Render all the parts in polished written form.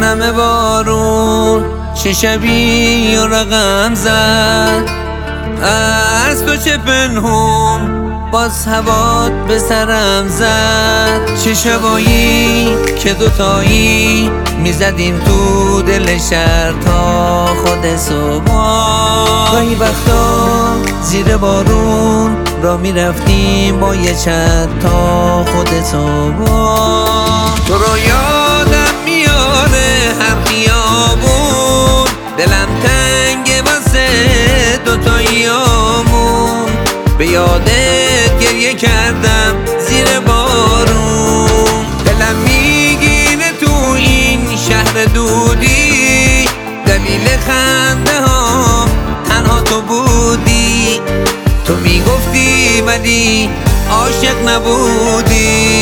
همه بارون چه شبی و رقم زد، از تو چه پنهون باز هوات به سرم زد. چه شبایی که دوتایی میزدیم تو دل شهر تا خود صبح. گاهی وقتا زیر بارون را میرفتیم با یه چت تا خود صبح. تو رو یادم میاره هر خیابون، دلم تنگه واسه دوتاییامون. به یادت گریه کردم زیر بارون، دلم میگیره تو این شهر دودی. دلیل خنده ها تنها تو بودی، تو میگفتی ولی عاشق نبودی.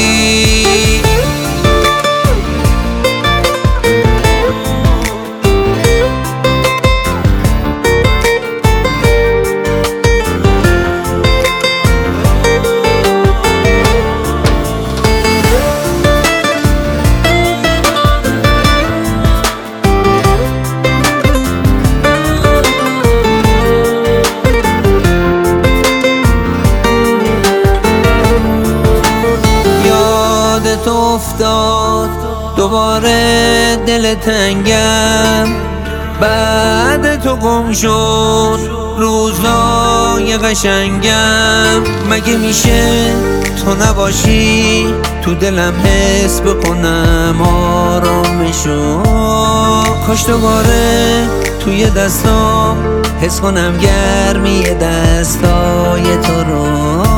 تو افتاد دوباره دل تنگم، بعد تو گم شد روزای قشنگم. مگه میشه تو نباشی تو دلم حس بکنم آرامشو؟ کاش دوباره توی دستام حس کنم گرمی دستای تو رو.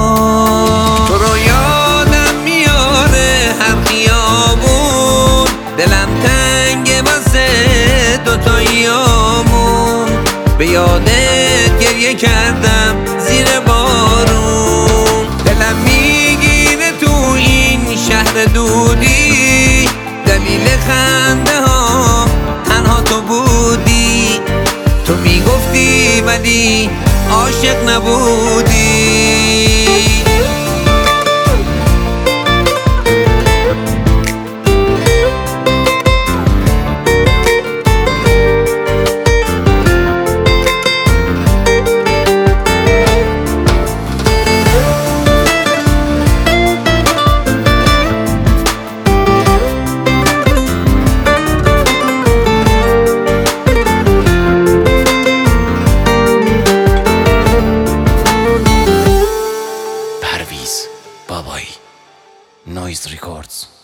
دلم تنگه واسه دوتاییامون، به یادت گریه کردم زیر بارون. دلم میگیره تو این شهر دودی، دلیل خنده ها تنها تو بودی. تو میگفتی ولی عاشق نبودی. بابایی نویز ریکوردز.